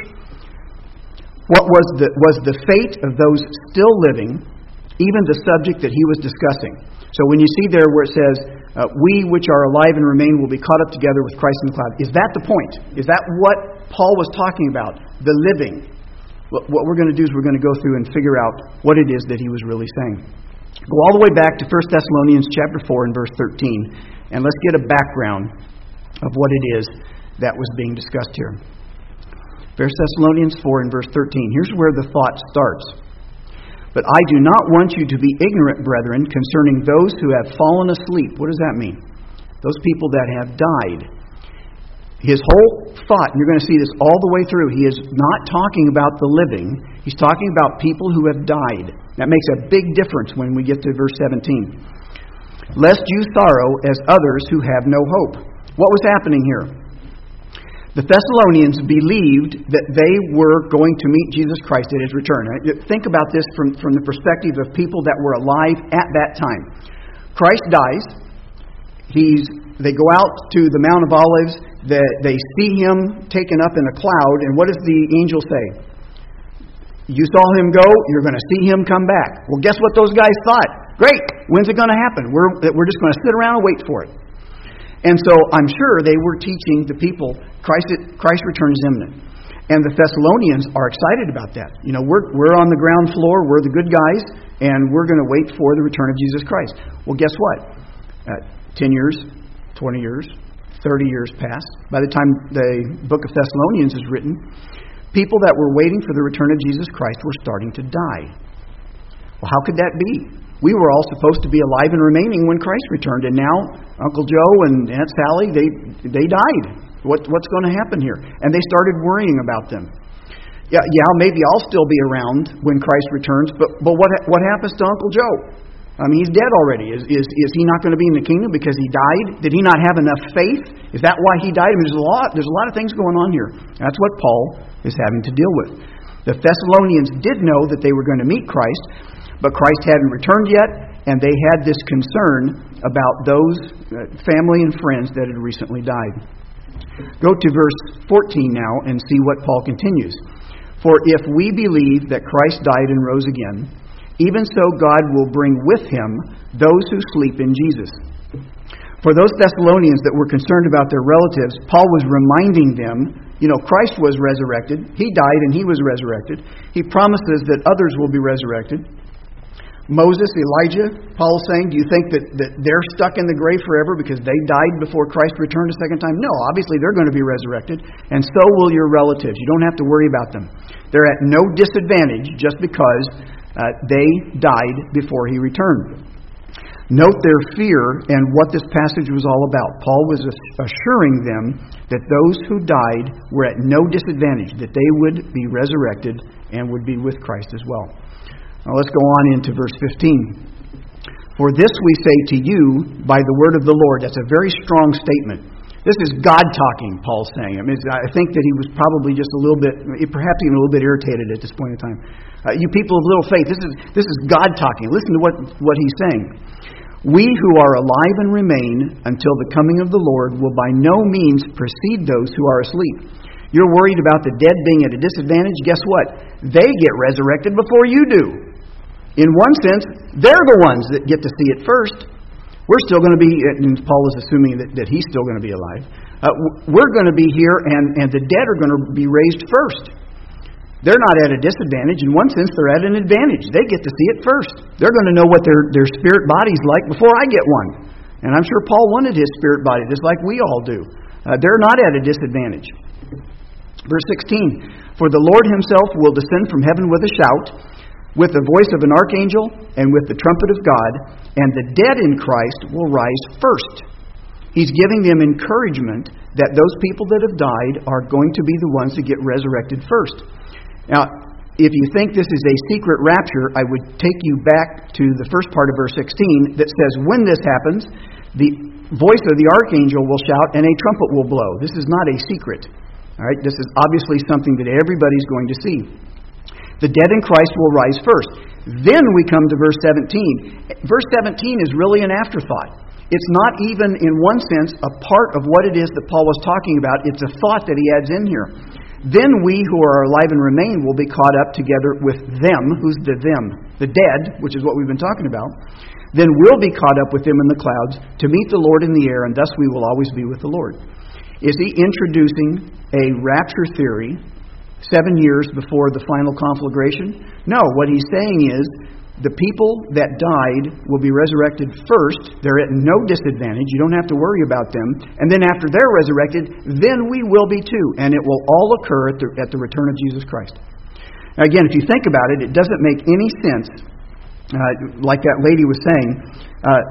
What was the, was the fate of those still living even the subject that he was discussing? So when you see there where it says, uh, we which are alive and remain will be caught up together with Christ in the cloud, is that the point? Is that what Paul was talking about? The living. What we're going to do is we're going to go through and figure out what it is that he was really saying. Go all the way back to First Thessalonians chapter four and verse thirteen, and let's get a background of what it is that was being discussed here. First Thessalonians four and verse thirteen. Here's where the thought starts. But I do not want you to be ignorant, brethren, concerning those who have fallen asleep. What does that mean? Those people that have died. His whole thought, and you're going to see this all the way through, he is not talking about the living. He's talking about people who have died. That makes a big difference when we get to verse seventeen. Lest you sorrow as others who have no hope. What was happening here? The Thessalonians believed that they were going to meet Jesus Christ at His return. Think about this from, from the perspective of people that were alive at that time. Christ dies. He's, they go out to the Mount of Olives. They, they see Him taken up in a cloud. And what does the angel say? You saw Him go, you're going to see Him come back. Well, guess what those guys thought? Great, when's it going to happen? We're, we're just going to sit around and wait for it. And so I'm sure they were teaching the people Christ, Christ's return is imminent. And the Thessalonians are excited about that. You know, we're we're on the ground floor, we're the good guys, and we're going to wait for the return of Jesus Christ. Well, guess what? Uh, ten years, twenty years, thirty years pass. By the time the book of Thessalonians is written, people that were waiting for the return of Jesus Christ were starting to die. Well, how could that be? We were all supposed to be alive and remaining when Christ returned, and now Uncle Joe and Aunt Sally, they they died. What what's going to happen here? And they started worrying about them. Yeah, yeah, maybe I'll still be around when Christ returns, but but what what happens to Uncle Joe? I mean, he's dead already. Is is is he not going to be in the kingdom because he died? Did he not have enough faith? Is that why he died? I mean, there's a lot there's a lot of things going on here. That's what Paul is having to deal with. The Thessalonians did know that they were going to meet Christ, but Christ hadn't returned yet, and they had this concern about those family and friends that had recently died. Go to verse fourteen now and see what Paul continues. For if we believe that Christ died and rose again, even so God will bring with him those who sleep in Jesus. For those Thessalonians that were concerned about their relatives, Paul was reminding them, you know, Christ was resurrected. He died and he was resurrected. He promises that others will be resurrected. Moses, Elijah, Paul's saying, do you think that, that they're stuck in the grave forever because they died before Christ returned a second time? No, obviously they're going to be resurrected, and so will your relatives. You don't have to worry about them. They're at no disadvantage just because uh, they died before he returned. Note their fear and what this passage was all about. Paul was assuring them that those who died were at no disadvantage, that they would be resurrected and would be with Christ as well. Now let's go on into verse fifteen. For this we say to you by the word of the Lord. That's a very strong statement. This is God talking, Paul's saying. I mean, I think that he was probably just a little bit, perhaps even a little bit irritated at this point in time. Uh, you people of little faith, this is this is God talking. Listen to what, what he's saying. We who are alive and remain until the coming of the Lord will by no means precede those who are asleep. You're worried about the dead being at a disadvantage? Guess what? They get resurrected before you do. In one sense, they're the ones that get to see it first. We're still going to be, and Paul is assuming that, that he's still going to be alive. Uh, we're going to be here, and, and the dead are going to be raised first. They're not at a disadvantage. In one sense, they're at an advantage. They get to see it first. They're going to know what their, their spirit body's like before I get one. And I'm sure Paul wanted his spirit body, just like we all do. Uh, they're not at a disadvantage. Verse sixteen, for the Lord himself will descend from heaven with a shout, with the voice of an archangel, and with the trumpet of God, and the dead in Christ will rise first. He's giving them encouragement that those people that have died are going to be the ones that get resurrected first. Now, if you think this is a secret rapture, I would take you back to the first part of verse sixteen that says, when this happens, the voice of the archangel will shout and a trumpet will blow. This is not a secret. All right, this is obviously something that everybody's going to see. The dead in Christ will rise first. Then we come to verse seventeen. Verse seventeen is really an afterthought. It's not even, in one sense, a part of what it is that Paul was talking about. It's a thought that he adds in here. Then we who are alive and remain will be caught up together with them. Who's the them? The dead, which is what we've been talking about. Then we'll be caught up with them in the clouds to meet the Lord in the air, and thus we will always be with the Lord. Is he introducing a rapture theory seven years before the final conflagration? No, what he's saying is the people that died will be resurrected first. They're at no disadvantage. You don't have to worry about them. And then after they're resurrected, then we will be too. And it will all occur at the, at the return of Jesus Christ. Now again, if you think about it, it doesn't make any sense, uh, like that lady was saying. Uh,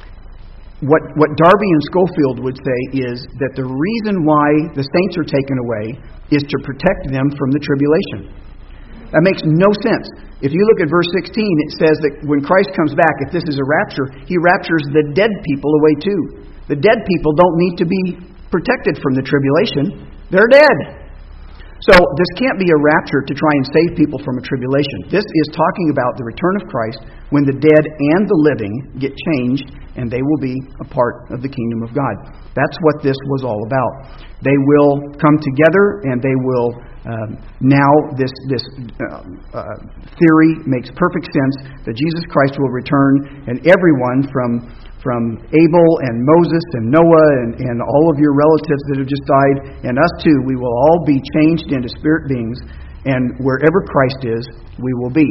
what, what Darby and Schofield would say is that the reason why the saints are taken away is to protect them from the tribulation. That makes no sense. If you look at verse sixteen, it says that when Christ comes back, if this is a rapture, he raptures the dead people away too. The dead people don't need to be protected from the tribulation. They're dead. So this can't be a rapture to try and save people from a tribulation. This is talking about the return of Christ when the dead and the living get changed and they will be a part of the kingdom of God. That's what this was all about. They will come together and they will Um, now this this uh, uh, theory makes perfect sense that Jesus Christ will return, and everyone from from Abel and Moses and Noah and, and all of your relatives that have just died, and us too, we will all be changed into spirit beings, and wherever Christ is, we will be.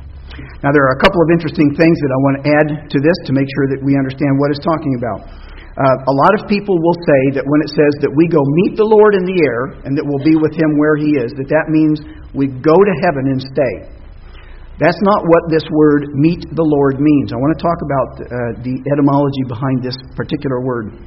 Now there are a couple of interesting things that I want to add to this to make sure that we understand what it's talking about. Uh, a lot of people will say that when it says that we go meet the Lord in the air and that we'll be with Him where He is, that that means we go to heaven and stay. That's not what this word meet the Lord means. I want to talk about uh, the etymology behind this particular word.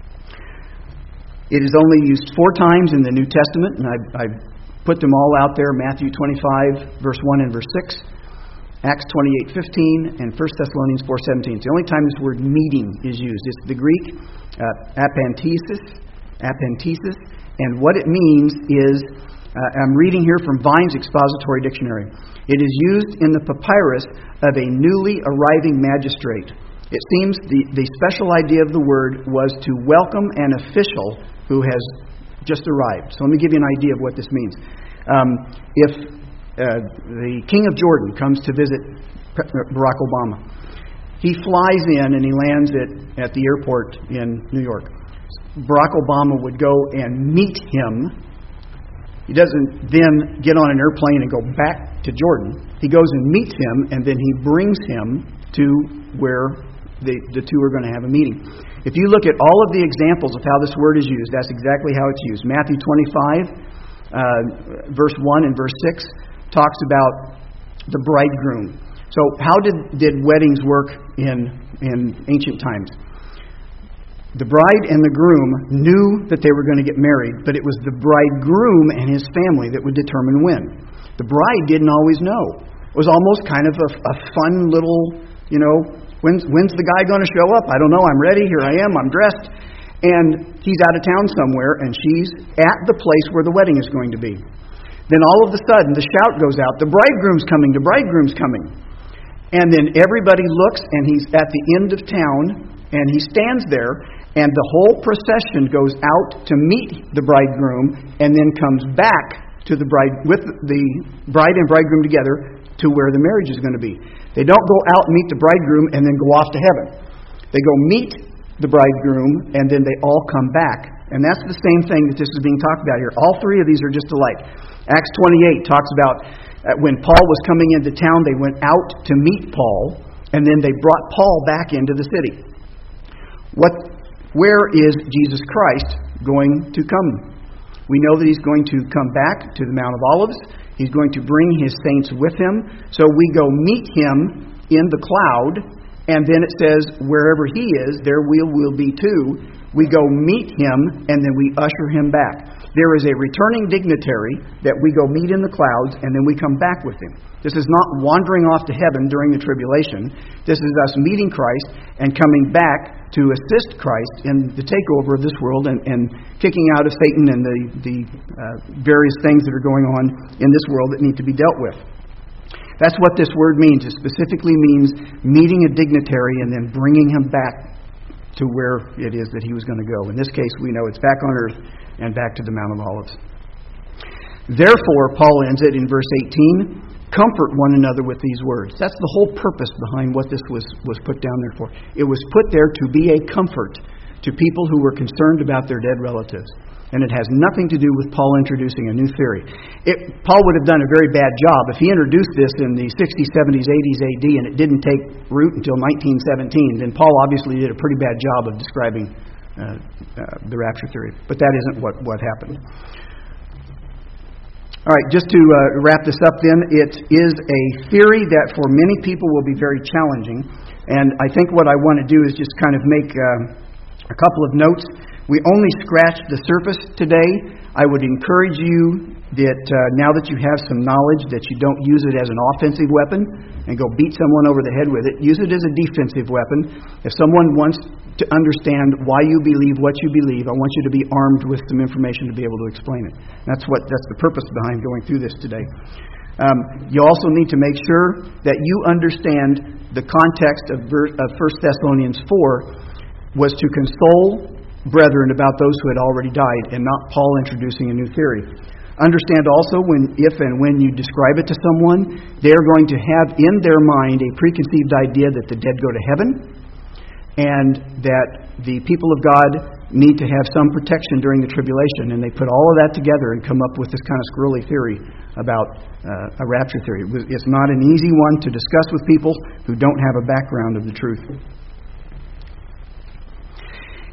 It is only used four times in the New Testament, and I, I put them all out there: Matthew twenty-five, verse one and verse six. Acts twenty-eight fifteen, and First Thessalonians four seventeen. It's the only time this word meeting is used. It's the Greek uh, apantesis, apantesis, and what it means is, uh, I'm reading here from Vine's Expository Dictionary. It is used in the papyrus of a newly arriving magistrate. It seems the, the special idea of the word was to welcome an official who has just arrived. So let me give you an idea of what this means. Um, if Uh, the King of Jordan comes to visit Barack Obama, he flies in and he lands at, at the airport in New York. Barack Obama would go and meet him. He doesn't then get on an airplane and go back to Jordan. He goes and meets him, and then he brings him to where the, the two are going to have a meeting. If you look at all of the examples of how this word is used, that's exactly how it's used. Matthew twenty-five, uh, verse one and verse six, talks about the bridegroom. So how did, did weddings work in, in ancient times? The bride and the groom knew that they were going to get married, but it was the bridegroom and his family that would determine when. The bride didn't always know. It was almost kind of a, a fun little, you know, when's, when's the guy going to show up? I don't know. I'm ready. Here I am. I'm dressed. And he's out of town somewhere, and she's at the place where the wedding is going to be. Then all of a sudden, the shout goes out, the bridegroom's coming, the bridegroom's coming. And then everybody looks, and he's at the end of town, and he stands there, and the whole procession goes out to meet the bridegroom, and then comes back to the bride, with the bride and bridegroom together, to where the marriage is going to be. They don't go out and meet the bridegroom and then go off to heaven. They go meet the bridegroom, and then they all come back. And that's the same thing that this is being talked about here. All three of these are just alike. Acts twenty-eight talks about uh, when Paul was coming into town, they went out to meet Paul, and then they brought Paul back into the city. What? Where is Jesus Christ going to come? We know that He's going to come back to the Mount of Olives. He's going to bring His saints with Him. So we go meet Him in the cloud, and then it says, wherever He is, there we will be too. We go meet Him, and then we usher Him back. There is a returning dignitary that we go meet in the clouds, and then we come back with Him. This is not wandering off to heaven during the tribulation. This is us meeting Christ and coming back to assist Christ in the takeover of this world and, and kicking out of Satan and the, the uh, various things that are going on in this world that need to be dealt with. That's what this word means. It specifically means meeting a dignitary and then bringing him back to where it is that he was going to go. In this case, we know it's back on earth and back to the Mount of Olives. Therefore, Paul ends it in verse eighteen, comfort one another with these words. That's the whole purpose behind what this was, was put down there for. It was put there to be a comfort to people who were concerned about their dead relatives. And it has nothing to do with Paul introducing a new theory. It, Paul would have done a very bad job if he introduced this in the sixties, seventies, eighties A D and it didn't take root until nineteen seventeen. Then Paul obviously did a pretty bad job of describing uh, uh, the rapture theory. But that isn't what, what happened. All right, just to uh, wrap this up then, it is a theory that for many people will be very challenging. And I think what I want to do is just kind of make uh, a couple of notes. We only scratched the surface today. I would encourage you that uh, now that you have some knowledge, that you don't use it as an offensive weapon and go beat someone over the head with it. Use it as a defensive weapon. If someone wants to understand why you believe what you believe, I want you to be armed with some information to be able to explain it. That's what that's the purpose behind going through this today. Um, you also need to make sure that you understand the context of, of First Thessalonians four was to console brethren about those who had already died, and not Paul introducing a new theory. Understand also, when, if and when you describe it to someone, they're going to have in their mind a preconceived idea that the dead go to heaven, and that the people of God need to have some protection during the tribulation, and they put all of that together and come up with this kind of squirrely theory about uh, a rapture theory. It's not an easy one to discuss with people who don't have a background of the truth.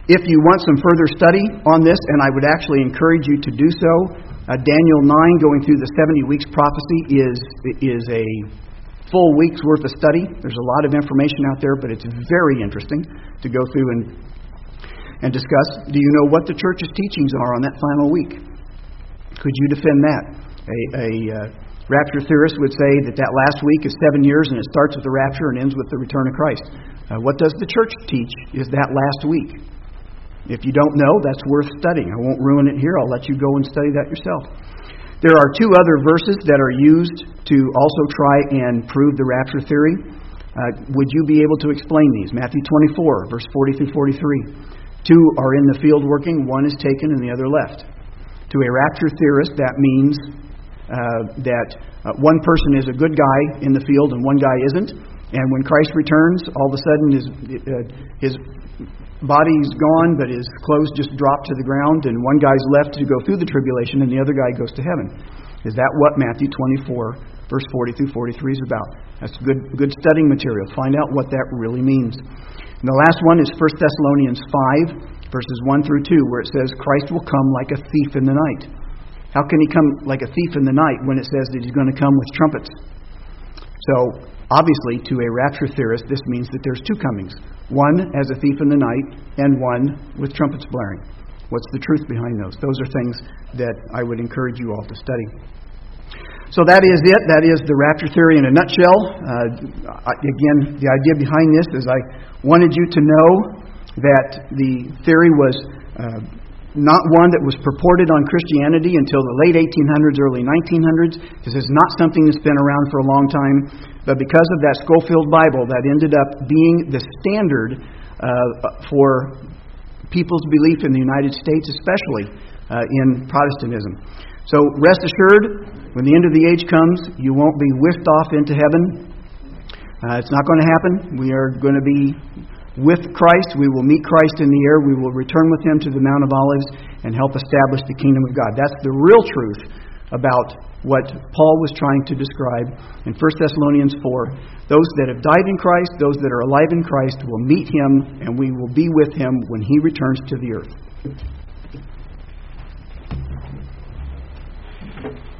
If you want some further study on this, and I would actually encourage you to do so, uh, Daniel nine, going through the seventy weeks prophecy, is is a full week's worth of study. There's a lot of information out there, but it's very interesting to go through and and discuss. Do you know what the church's teachings are on that final week? Could you defend that? A, a uh, rapture theorist would say that that last week is seven years and it starts with the rapture and ends with the return of Christ. Uh, what does the church teach is that last week? If you don't know, that's worth studying. I won't ruin it here. I'll let you go and study that yourself. There are two other verses that are used to also try and prove the rapture theory. Uh, would you be able to explain these? Matthew twenty-four, verse forty through forty-three. Two are in the field working, one is taken and the other left. To a rapture theorist, that means uh, that uh, one person is a good guy in the field and one guy isn't. And when Christ returns, all of a sudden his uh, his body's gone, but his clothes just drop to the ground, and one guy's left to go through the tribulation, and the other guy goes to heaven. Is that what Matthew twenty-four, verse forty through forty-three is about? That's good good studying material. Find out what that really means. And the last one is First Thessalonians five, verses one through two, where it says, Christ will come like a thief in the night. How can he come like a thief in the night when it says that he's going to come with trumpets? So, obviously, to a rapture theorist, this means that there's two comings. One as a thief in the night, and one with trumpets blaring. What's the truth behind those? Those are things that I would encourage you all to study. So that is it. That is the rapture theory in a nutshell. Uh, again, the idea behind this is I wanted you to know that the theory was uh, not one that was purported on Christianity until the late eighteen hundreds, early nineteen hundreds. This is not something that's been around for a long time. But because of that Scofield Bible, that ended up being the standard uh, for people's belief in the United States, especially uh, in Protestantism. So rest assured, when the end of the age comes, you won't be whisked off into heaven. Uh, it's not going to happen. We are going to be with Christ. We will meet Christ in the air. We will return with Him to the Mount of Olives and help establish the kingdom of God. That's the real truth about what Paul was trying to describe in First Thessalonians four. Those that have died in Christ, those that are alive in Christ, will meet Him, and we will be with Him when He returns to the earth.